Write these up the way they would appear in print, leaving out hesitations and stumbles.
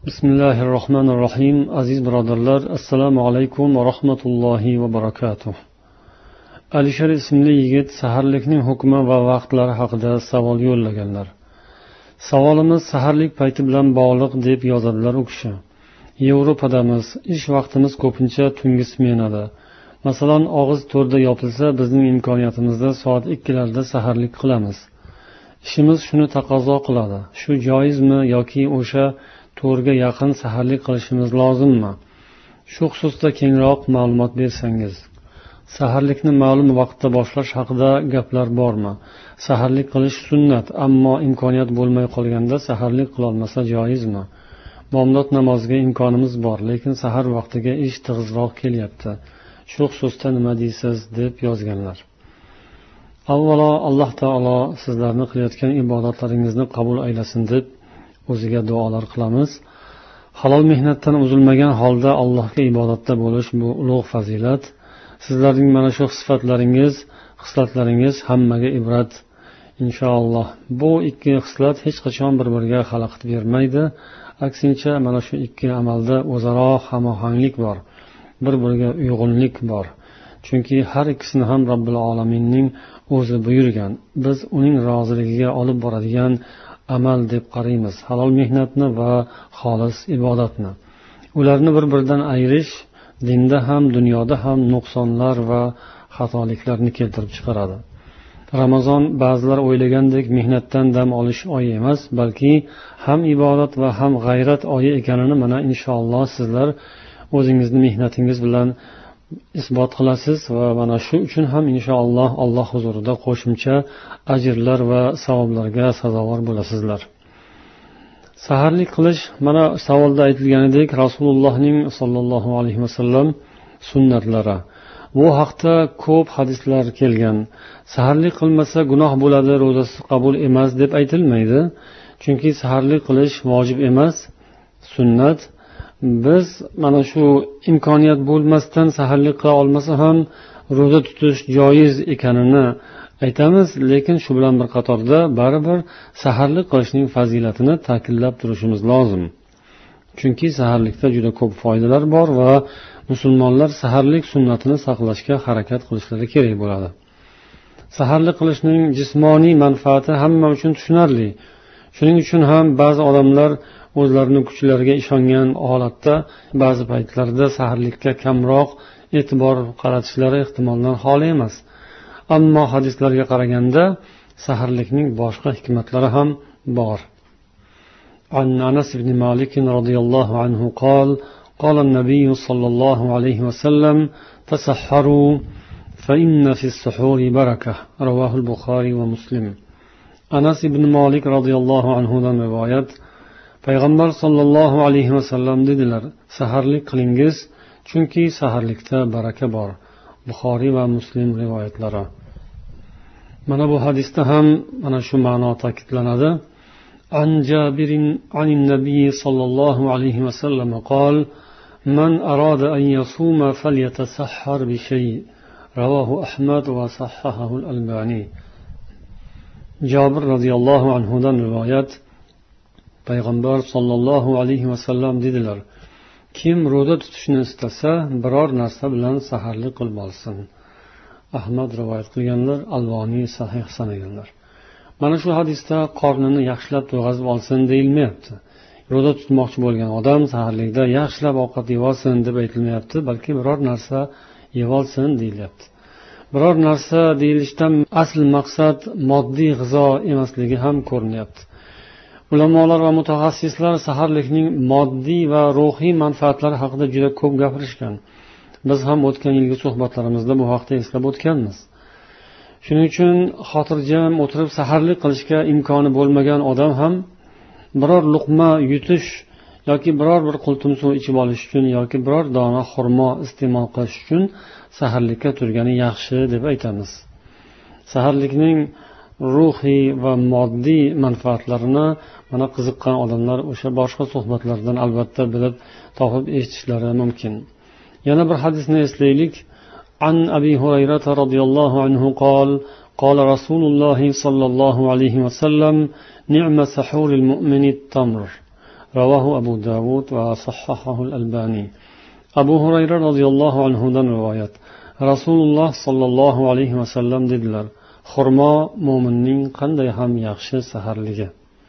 Bismillahirrohmanirrohim. Aziz birodarlar, assalomu alaykum va rahmatullohi va barakatuh. Alisher ismli yigit saharlikning hukmi va vaqtlari haqida savol yo'llaganlar. Savolimiz saharlik payti bilan bog'liq deb yozadilar u kishi. Yevropadamiz, ish vaqtimiz ko'pincha tungi smenada. Masalan, og'iz to'rda yopilsa, bizning imkoniyatimizda soat 2larda saharlik qilamiz. Ishimiz shuni taqozo qiladi. Shu joizmi yoki o'sha to'rga yaqin saharlik qilishimiz lozimmi? Shu xususda kengroq ma'lumot bersangiz. Saharlikni ma'lum vaqtda boshlash haqida gaplar bormi? Saharlik qilish sunnat, ammo imkoniyat bo'lmay qolganda saharlik qilolmasa joizmi? Bomdod namoziga imkonimiz bor, lekin sahar vaqtiga ish tig'izroq kelyapti. Shu xususda nima deysiz deb yozganlar. Avvalo Alloh taolo sizlarni qilayotgan ibodatlaringizni qabul aylasin deb o'ziga duolar qilamiz. Halol mehnatdan uzilmagan holda Allohga ibodatda bo'lish bu ulug' fazilat. Sizlarning mana shu sifatlaringiz, xislatlaringiz hammaga ibrat inshaalloh. Bu ikki xislat hech qachon bir-biriga xalaqit bermaydi. Aksincha, mana shu ikki amalda o'zaro hamohanglik bor, bir-biriga uyg'unlik bor. Chunki har ikkisini ham Robbil Alaminning o'zi buyurgan. Biz uning roziligiga olib boradigan amal deb qaraymiz, halol mehnatni va xolis ibodatni. Ularni bir-biridan ayirish dinda ham, dunyoda ham nuqsonlar va xatoliklarni keltirib chiqaradi. Ramazon ba'zilar o'ylagandek mehnatdan dam olish oyi emas, balki ham ibodat va ham g'ayrat oyi ekanini mana inshaalloh sizlar o'zingizni mehnatingiz bilan isbot qilasiz va mana shu uchun ham inshaalloh Alloh huzurida qo'shimcha ajrlar va savoblarga sazovor bo'lasizlar. Saharlik qilish mana savolda aytilganidek Rasulullohning sollallohu alayhi vasallam sunnatlari. Bu haqda ko'p hadislar kelgan. Saharlik qilmasa gunoh bo'ladi, ro'zasi qabul emas deb aytilmaydi. Chunki saharlik qilish vojib emas, sunnat. Biz mana shu imkoniyat bo'lmasdan saharlik qila olmasa ham ro'za tutish joiz ekanini aytamiz, lekin shu bilan bir qatorda baribir saharlik qilishning fazilatini ta'kidlab turishimiz lozim. Chunki saharlikda juda ko'p foydalar bor va musulmonlar saharlik sunnatini saqlashga harakat qilishlari kerak bo'ladi. Saharlik qilishning jismoniy manfaati hamma uchun tushunarli. Shuning uchun ham ba'zi odamlar o'zlarining kuchlariga ishongan holatda ba'zi paytlarda saharlikka kamroq e'tibor qaratishlari ehtimoldan xoli emas. Ammo hadislarga qaraganda saharlikning boshqa hikmatlari ham bor. An Anas ibn Malik radhiyallohu anhu qol قال النبي صلى الله عليه وسلم تسحروا فإن في السحور بركة رواه البخاري ومسلم. Anas ibn Malik radhiyallohu anhu dan rivoyat. Payg'ambar sollallohu alayhi vasallam dedilar: saharlik qilingiz, chunki saharlikda baraka bor. Buxoriy va Muslim rivoyatlari. Mana bu hadisda ham mana shu ma'no ta'kidlanadi. An Jabirin anin nabiy sollallohu alayhi vasallam qol: "Man arada an yasuma falyatasahhar bi shay." Rawahu Ahmad va sahhahahu al-Albani. Jabir radhiyallohu anhu dan rivoyat. Payg'ambar sollallohu alayhi vasallam dedilar: kim ro'za tutishni istasa, biror narsa bilan saharlik qilib olsin. Ahmad rivoyat qilganlar, Alboniy sahih sanaganlar. Mana shu hadisda qornini yaxshilab to'g'azib olsin deyilmayapti. Ro'za tutmoqchi bo'lgan odam saharlikda yaxshilab ovqat yeb olsin deb aytilmayapti, balki biror narsa yeb olsin deyilyapti. Biror narsa deyilishdan asl maqsad moddiy g'izo emasligi ham ko'rinyapti. Ulamolar va mutaxassislar saharlikning moddiy va ruhiy manfaatlari haqida juda ko'p gapirishgan. Biz ham o'tgan yilgi suhbatlarimizda bu haqda eslab o'tganmiz. Shuning uchun xotirjam o'tirib saharlik qilishga imkoni bo'lmagan odam ham biror luqma yutish yoki biror bir qultum suv ichib olish uchun yoki biror dona xurmo iste'mol qilish uchun saharlikka turgani yaxshi deb aytamiz. Saharlikning ruhiy va moddiy manfaatlarini mana qiziqqan odamlar o'sha boshqa suhbatlardan albatta bilib topib eshitishlari mumkin. Yana bir hadisni eslaylik. An Abi Hurayra radhiyallohu anhu qol: قال رسول الله صلى الله عليه وسلم: نعم سحور المؤمن التمر رواه أبو داود وصححه الألباني. أبو هريرة رضي الله عنه دن روايات. Rasululloh sollallohu alayhi vasallam dedilar: xurmo mo'minning qanday ham yaxshi saharligi.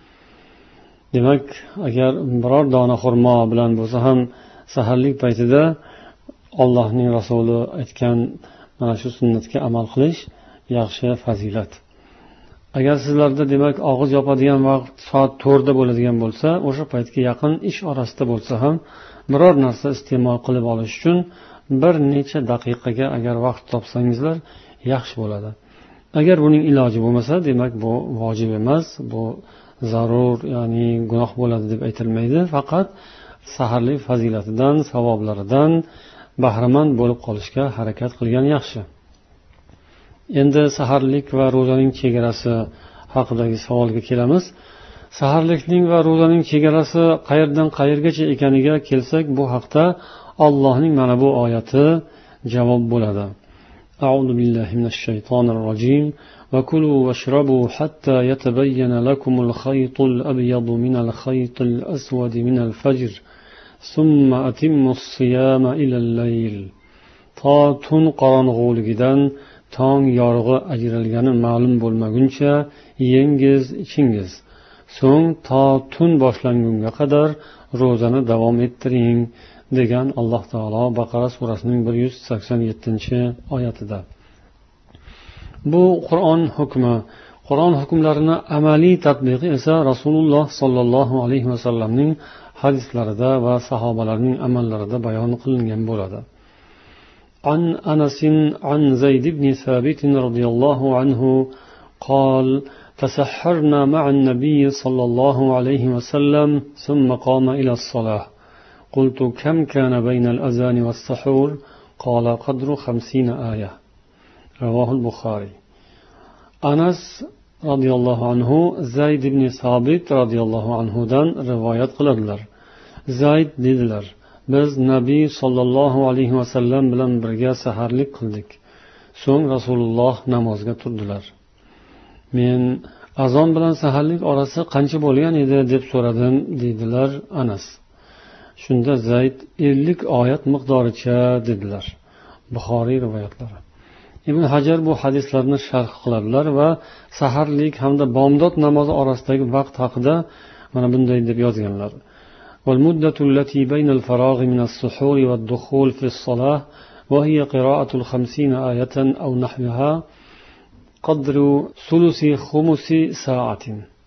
Demak, agar biror dona xurmo bilan bo'lsa ham saharlik paytida Allohning rasuli aytgan mana shu sunnatga amal qilish yaxshi fazilat. Agar sizlarda demak og'iz yopadigan vaqt soat 4 da bo'ladigan bo'lsa, o'sha paytga yaqin ish orasida bo'lsa ham biror narsa iste'mol qilib olish uchun bir necha daqiqaga agar vaqt topsangizlar yaxshi bo'ladi. Agar buning iloji bo'lmasa, demak bu vojib emas, bu zarur, ya'ni gunoh bo'ladi deb aytilmaydi. Faqat saharlik fazilatidan, savoblaridan bahramand bo'lib qolishga harakat qilgan yaxshi. Endi saharlik va ro'zaning chegarasi haqidagi savolga kelamiz. Saharlikning va ro'zaning chegarasi qayerdan qayergacha ekaniga kelsak, bu haqda Allohning mana bu oyati javob bo'ladi. A'udhu billahi minash shaytonir rojim. Va kulu washrabu hatta yatabayyana lakumul khaytul abyadu minal khaytil aswadi minal fajr. Summa atimmus siyama ilal layl. To tun qorong'uligidan tong yorug'i ajralgani ma'lum bo'lmaguncha yengiz, ichingiz. So'ng to tun boshlangunga qadar ro'zani davom ettiring degan Alloh taolo Baqara surasining 187-oyatida. Bu Qur'on hukmi. Qur'on hukmlarini amaliy tatbiqi esa Rasululloh sollallohu alayhi vasallamning hadislarida va sahobalarning amallarida bayon qilingan bo'ladi. عن أنس عن زيد بن ثابت رضي الله عنه قال: تسحرنا مع النبي صلى الله عليه وسلم ثم قام إلى الصلاة. قلت: كم كان بين الأذان والسحور؟ قال: قدر 50 آية. رواه البخاري. أنس رضي الله عنه زيد بن ثابت رضي الله عنه دان روايات قلدلر. زيد dedilar: biz Nabiy sollallohu alayhi vasallam bilan birga saharlik qildik. So'ng Rasululloh namozga turdilar. Men azon bilan saharlik orasi qancha bo'lgan edi deb so'radim, dedilar Anas. Shunda Zayd 50 oyat miqdoricha dedilar. Buxoriy rivoyatlari. Ibn Hajar bu hadislarni sharh qiladilar va saharlik hamda bomdod namozi orasidagi vaqt haqida mana bunday deb yozganlar. والمدة التي بين الفراغ من السحور والدخول في الصلاة وهي قراءة 50 آية أو نحوها قدر ثلث خمس ساعة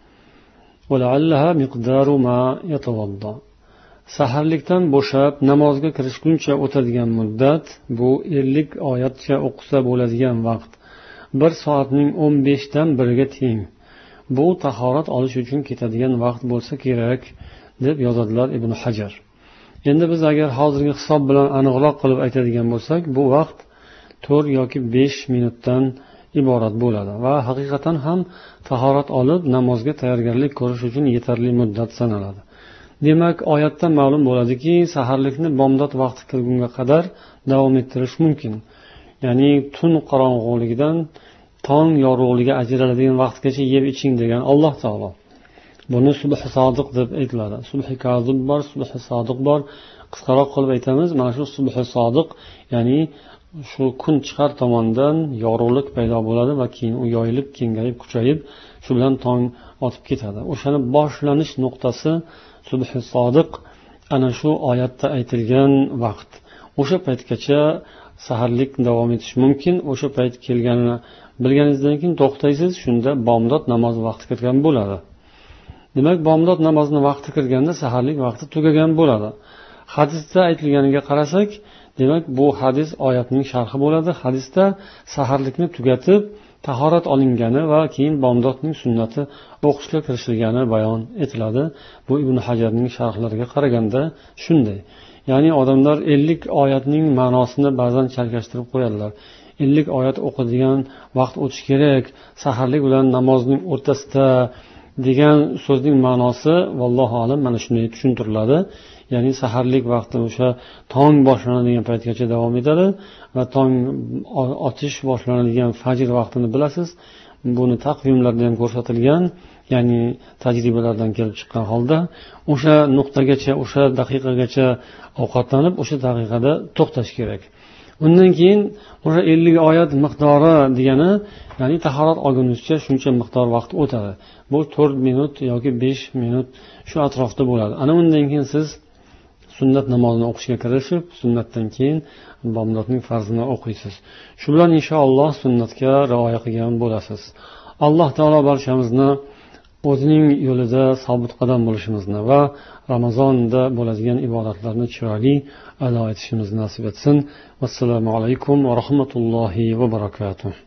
ولعلها مقدار ما يتوضأ. Saharlikdan bo'shab namozga kirishguncha o'tadigan muddat bu 50 oyatcha o'qisa bo'ladigan vaqt. 1 soatning 15 dan 1 ga teng. Bu tahorat olish uchun ketadigan vaqt bo'lsa kerak deb yozadilar Ibn Hajar. Endi biz agar hozirgi hisob bilan aniqroq qilib aytadigan bo'lsak, bu vaqt 4 yoki 5 minutdan iborat bo'ladi va haqiqatan ham tahorat olib namozga tayyorgarlik ko'rish uchun yetarli muddat sanaladi. Demak, oyatdan ma'lum bo'ladiki, saharlikni bomdod vaqti kirgunga qadar davom ettirish mumkin. Ya'ni tun qorong'uligidan tong yorug'ligi ajraladigan vaqtgacha yeb iching degan Alloh taolo. Buni subhi sodiq deb aytiladi. Subhi kazib bor, subhi sodiq bor. Qisqaroq qilib aytamiz, mana shu subhi sodiq, ya'ni shu kun chiqar tomondan yorug'lik paydo bo'ladi va keyin u yoyilib, kengayib, kuchayib, shu bilan tong otib ketadi. O'shani boshlanish nuqtasi subhi sodiq ana shu oyatda aytilgan vaqt. O'sha paytgacha saharlik davom etish mumkin. O'sha payt kelganini bilganingizdan keyin to'xtaysiz, shunda bomdod namozi vaqti kirgan bo'ladi. Demak, bomdod namozining vaqti kirganda saharlik vaqti tugagan bo'ladi. Hadisda aytilganiga qarasak, demak bu hadis oyatning sharhi bo'ladi. Hadisda saharlikni tugatib, tahorat olingani va keyin bomdodning sunnati o'qishga kirishilgani bayon etiladi. Bu Ibn Hajarning sharhlariga qaraganda shunday. Ya'ni odamlar 50 oyatning ma'nosini ba'zan chalkashtirib qo'yadilar. 50 oyat o'qadigan vaqt o'tish kerak, saharlik bilan namozning o'rtasida degan so'zning ma'nosi vallohu alam mana shunday tushuntiriladi. Ya'ni saharlik vaqti o'sha tong boshlanadigan paytgacha davom etadi va tong otish boshlanadigan fajr vaqtini bilasiz. buni taqvimlarda ham ko'rsatilgan, ya'ni tajribalardan kelib chiqqan holda o'sha nuqtagacha, o'sha daqiqagacha ovqatlanib, o'sha daqiqada to'xtash kerak. undan keyin o'sha 50 oyat miqdori degani, ya'ni tahorat olgunizcha shuncha miqdor vaqt o'tadi. Bu 4 minut yoki 5 minut shu atrofda bo'ladi. Ana undan keyin siz sunnat namozini o'qishga kirishib, sunnatdan keyin bomdodning farzini o'qiysiz. Shu bilan inshaalloh sunnatga rioya qilgan bo'lasiz. Alloh taolo barchamizni o'zining yo'lida sobit qadam bo'lishimizni va Ramazonda bo'ladigan ibodatlarni chiroyli ado etishimizni nasib etsin. Assalomu alaykum va rahmatullohi va barakatuh.